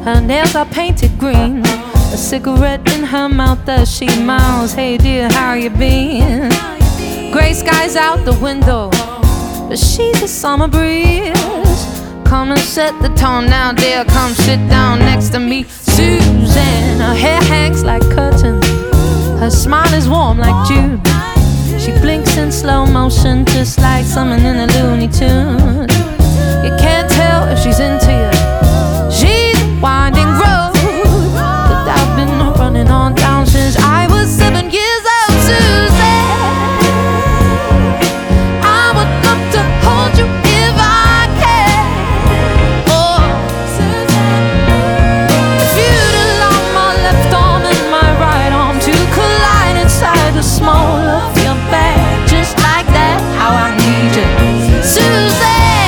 Her nails are painted green, a cigarette in her mouth as she mouths, "Hey dear, how you been?" Gray skies out the window, but she's a summer breeze. Come and set the tone now, dear, come sit down next to me. Susan, her hair hangs like curtains, her smile is warm like June. She blinks in slow motion, just like someone in a Looney Tunes. You can't tell if she's into you. She's a winding road that I've been running on down since I was 7 years old. Susan, I would love to hold you if I can. Oh, Susan, if you'd allow my left arm and my right arm to collide inside the small of your back, just like that, how I need you, Susan.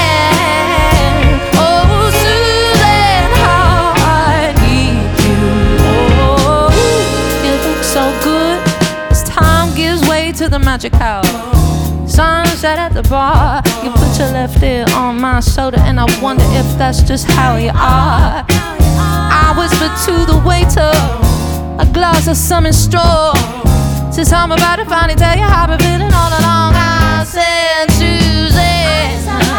To the magic house, sunset at the bar. You put your left ear on my shoulder, and I wonder if that's just how you are. I whisper to the waiter, a glass of summer straw. Says I'm about to finally tell you how I've been feeling all along. I said, Susan,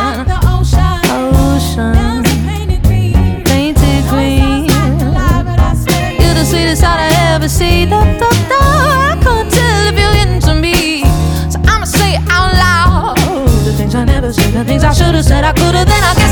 ocean, painted green. You're the sweetest sight I ever see. I couldn't tell if you're into me, so I'ma say it out loud. The things I never said, the things I should've said, I could've, then I